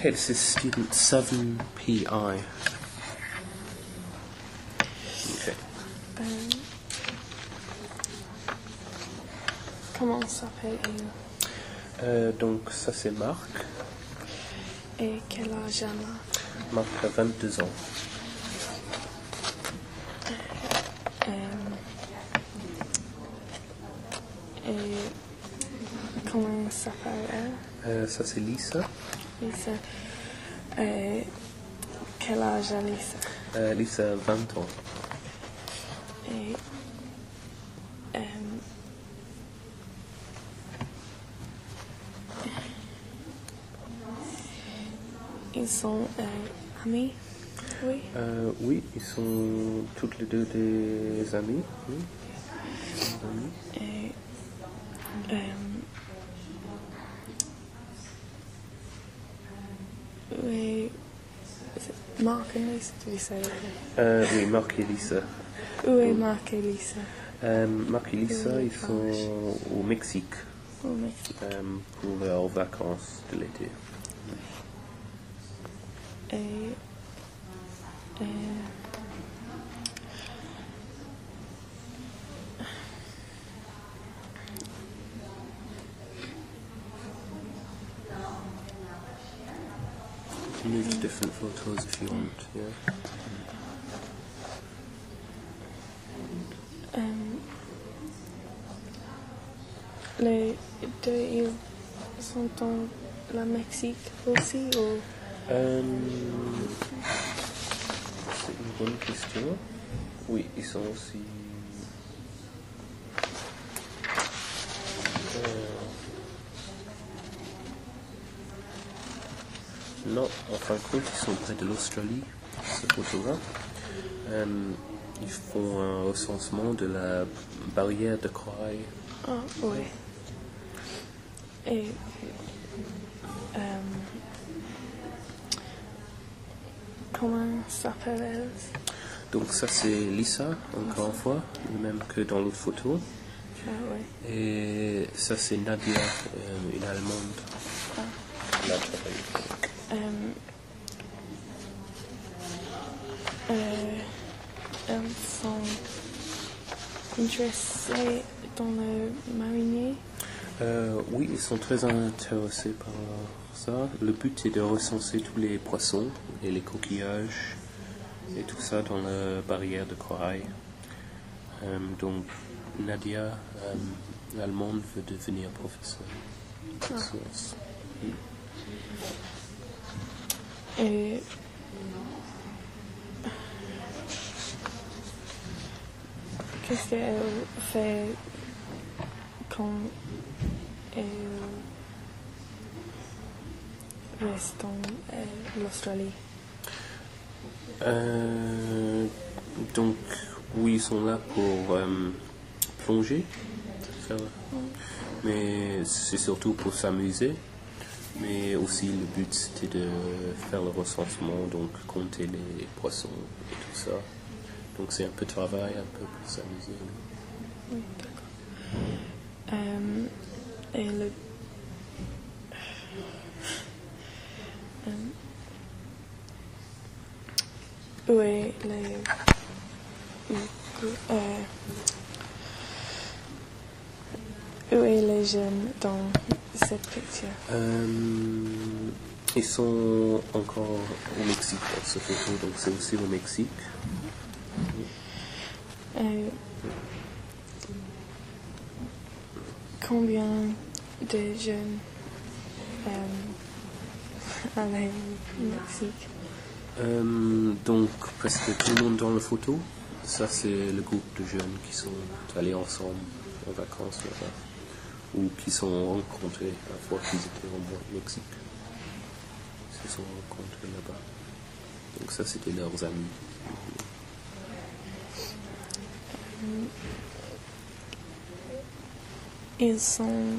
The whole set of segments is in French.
Okay, this is student 7PI. Okay. Comment s'appelle-il? Donc ça c'est Marc. Et quel âge a Marc? Marc a 22 ans. Et comment s'appelle-elle? Ça c'est Lisa. Lisa. Et quel âge a Lisa? Lisa a 20 ans. Et ils sont amis? Oui. Oui, ils sont toutes les deux des amis. Oui. Et oui. Marc et Lisa, tu disais? Oui, Marc et Lisa. Où est Marc et Lisa? Marc et Lisa, ils sont au Mexique Au Mexique. pour leurs vacances de l'été. Et You can move to different photos if you want, yeah. les deux, ils sont dans la Mexique aussi ou? C'est une bonne question. Oui, ils sont aussi... Non, en fin de compte, ils sont près de l'Australie, ce photo-là. Ils font un recensement de la barrière de corail. Ah, oui. Et comment s'appelle-elle? Donc ça c'est Lisa, encore une fois, le même que dans l'autre photo. Ah, oui. Et ça c'est Nadia, une Allemande. Là, elles sont intéressées dans le marinier? Oui, ils sont très intéressés par ça. Le but est de recenser tous les poissons et les coquillages et tout ça dans la barrière de corail. Donc Nadia, l'allemande, veut devenir professeure de sciences. Et qu'est-ce qu'elle fait quand elle reste dans l'Australie? Donc oui, ils sont là pour plonger, mais c'est surtout pour s'amuser. Mais aussi le but c'était de faire le recensement, donc compter les poissons et tout ça. Donc c'est un peu de travail, un peu pour s'amuser. Oui, d'accord. Et le... où est les jeunes dans cette picture? Ils sont encore au Mexique dans ce photo, donc c'est aussi au Mexique. Combien de jeunes allaient au Mexique? Donc presque tout le monde dans la photo. Ça c'est le groupe de jeunes qui sont allés ensemble en vacances là-bas, ou qui sont rencontrés la fois qu'ils étaient au Mexique. Ils se sont rencontrés là-bas. Donc ça c'était leurs amis. Ils sont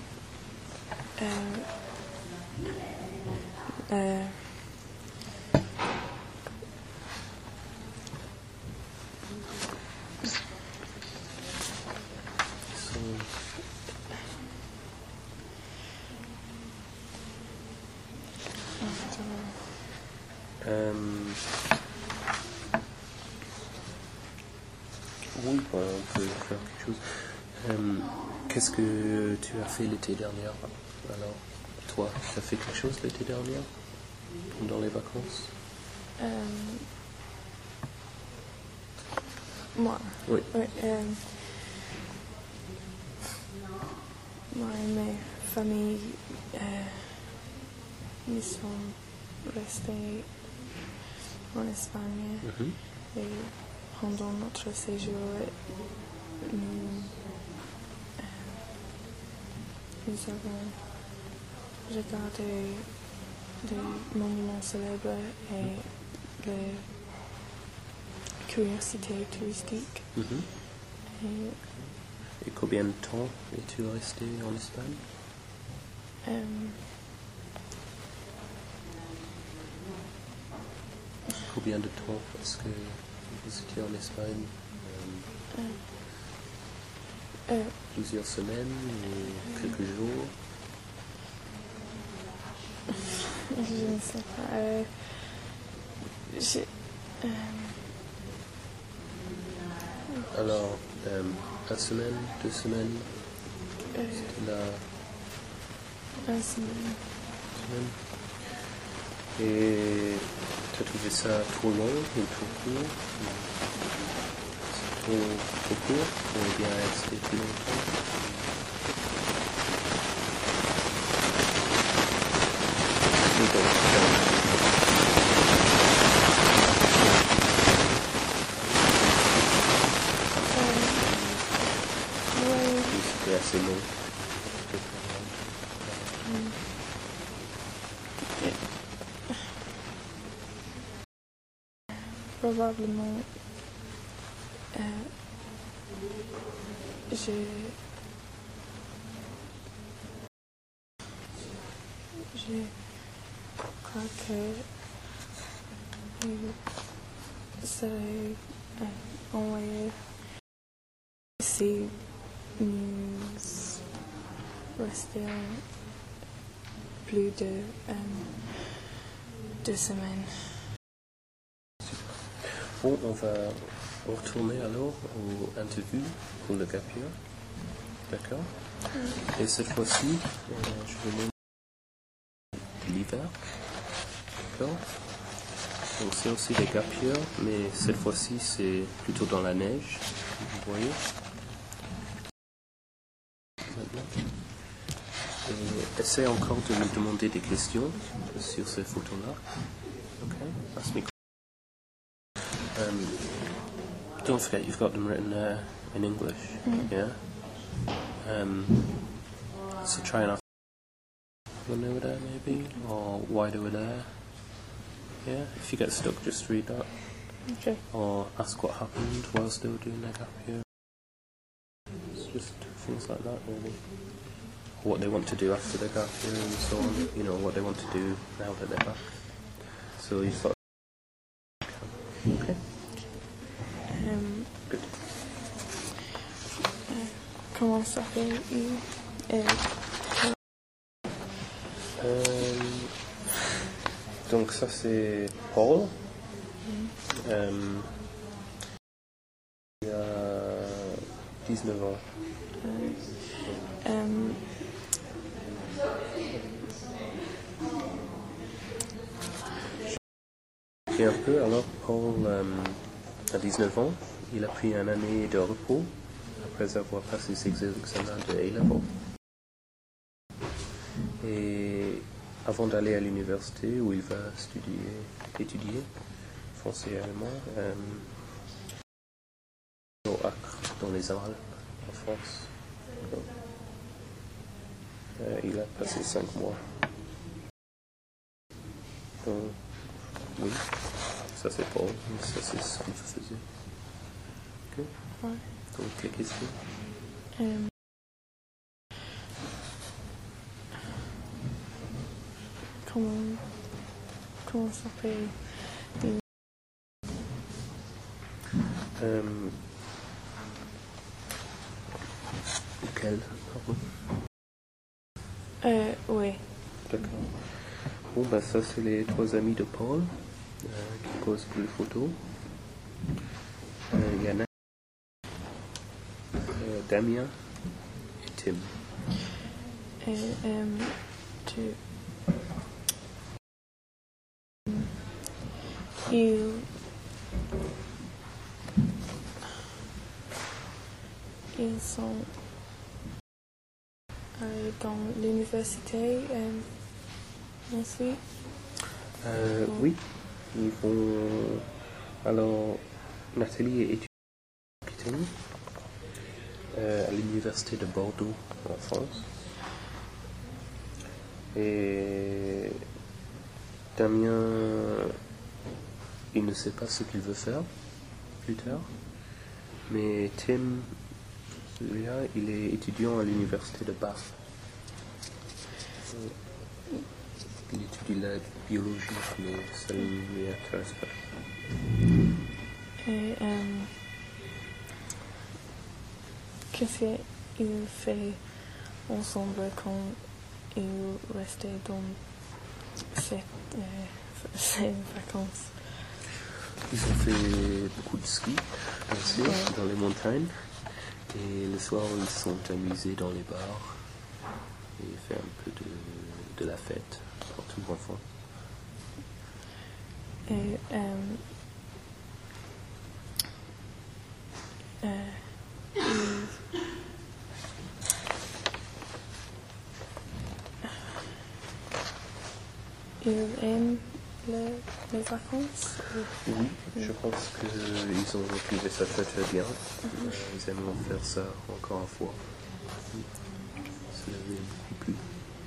Oui, bon, on peut faire quelque chose. Qu'est-ce que tu as fait l'été dernier? Alors, toi, tu as fait quelque chose l'été dernier? Pendant les vacances? Moi. Oui. Oui, moi et mes familles, ils sont restés en Espagne Mhm. et pendant notre séjour, nous, nous avons regardé des monuments célèbres et les curiosités touristiques. Mhm. Et, Et combien de temps es-tu resté en Espagne? Combien de temps est-ce que vous étiez en Espagne? Plusieurs semaines ou quelques jours? je ne sais pas. Alors, une semaine, 2 semaines? C'était la Un semaine. semaine. Et tu as trouvé ça trop long ou trop court? Trop court ou bien resté plus longtemps? Ouais, C'était assez long. probablement, je crois que il serait envoyé si nous restions plus de 2 semaines. Bon, on va retourner alors aux interviews pour le gap year. D'accord? Et cette fois-ci, je vais montrer l'hiver. D'accord? Donc c'est aussi des gap year, mais cette fois-ci c'est plutôt dans la neige. Vous voyez? Maintenant. Et essaie encore de me demander des questions sur ces photos-là. Ok? Ask me. Don't forget you've got them written there in English. Yeah? So try and ask when they were there maybe, or why they were there. Yeah? If you get stuck, just read that. Okay. Or ask what happened whilst they were doing their gap year. It's just things like that really. What they want to do after the gap year and so on. You know, what they want to do now that they're back. So you've got... Okay. Good. Comment s'appelle-il? Donc ça c'est Paul. Il a 19 ans. Et un peu, alors Paul a 19 ans. Il a pris une année de repos après avoir passé ses examens de A-Level. Et avant d'aller à l'université où il va étudier français et allemand, au Acre, dans les Alpes, en France. Il a passé 5 mois. Donc, oui, ça c'est Paul, ça c'est ce qu'il faisait. Ok. Ouais. Donc, les questions. Comment s'appelle? Lequel, pardon? Oui. D'accord. Bon, bah ça c'est les 3 amis de Paul qui posent pour les photos. Il y en a Damien et Tim. Et ils sont dans l'université ensuite. Oui, ils vont. Alors, Nathalie est étudiante en marketing à l'université de Bordeaux en France. Et Damien, il ne sait pas ce qu'il veut faire plus tard. Mais Tim, celui-là, il est étudiant à l'université de Bath. Il étudie la biologie, mais ça ne lui intéresse pas. Et qu'est-ce qu'ils font ensemble quand ils restent dans ces vacances? Ils ont fait beaucoup de ski, bien sûr, dans les montagnes. Et le soir, ils sont amusés dans les bars et fait un peu de la fête pour tout enfant. Et ils aiment les vacances? Oui, je pense qu'ils ont trouvé ça très très bien. Ils aiment faire ça encore une fois. Ça leur a beaucoup plu.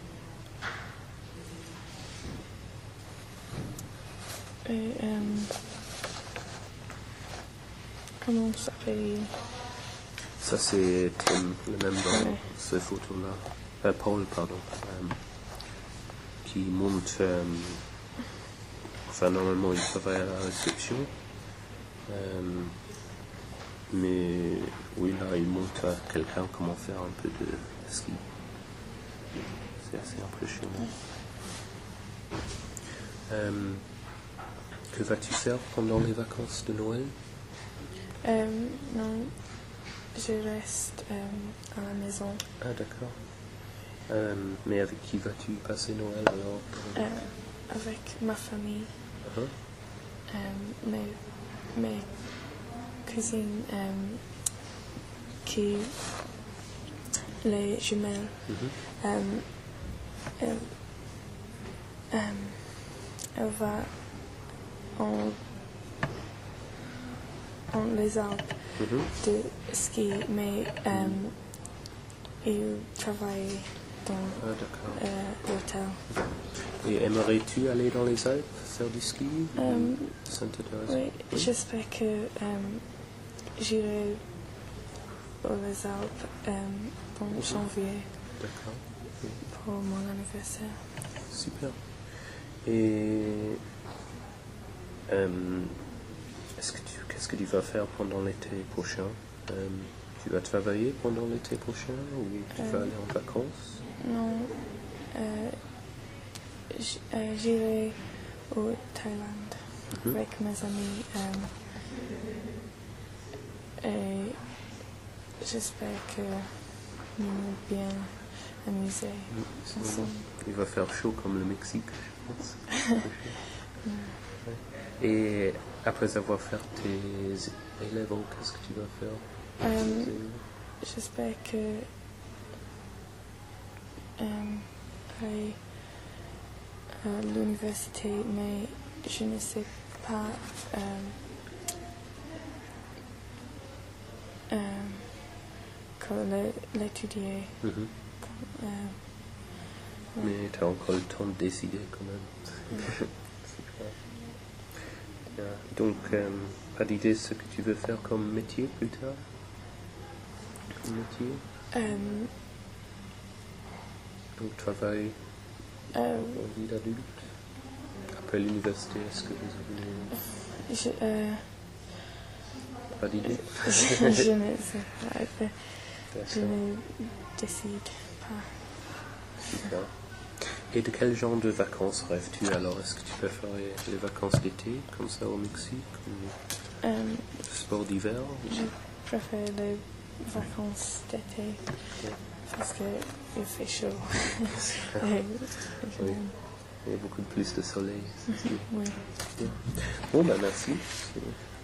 Et comment ça s'appelle? Ça c'est Tim, le même dans ce photo-là. Paul, pardon. Qui monte. Enfin, normalement, il travaille à la réception. Mais oui, là, il montre à quelqu'un comment faire un peu de ski. C'est assez impressionnant. Que vas-tu faire pendant les vacances de Noël? Non, je reste à la maison. Ah, d'accord. Mais avec qui vas-tu passer Noël alors? Avec ma famille. Uh-huh. Mes cousines qui les jumelles. Elle va en les Alpes de ski, mais il travaille dans l'hôtel. Et aimerais-tu aller dans les Alpes faire du ski? Ça t'intéresse? Oui, j'espère que j'irai aux Alpes en janvier. D'accord. Pour mon anniversaire. Super. Et qu'est-ce que tu vas faire pendant l'été prochain? Tu vas travailler pendant l'été prochain ou tu vas aller en vacances? Non. J'irai au Thaïlande avec mes amis et j'espère que nous allons bien amuser ensemble. Il va faire chaud comme le Mexique, je pense. Et après avoir fait tes A-levels, qu'est-ce que tu vas faire? J'espère que aller à l'université, mais je ne sais pas comment l'étudier. Mais tu as encore le temps de décider quand même. Donc, pas d'idée ce que tu veux faire comme métier plus tard? Comme métier? Donc, travail en vie d'adulte? Après l'université, est-ce que vous avez... Pas d'idée? Je ne sais pas. Je ne décide pas. Super. Et de quel genre de vacances rêves-tu alors? Est-ce que tu préfères les vacances d'été, comme ça au Mexique, ou Euh, le sport d'hiver? je préfère les vacances d'été parce qu'il fait chaud. Et je- Oui. Il y a beaucoup plus de soleil. Oui. Bien. Bon, ben merci.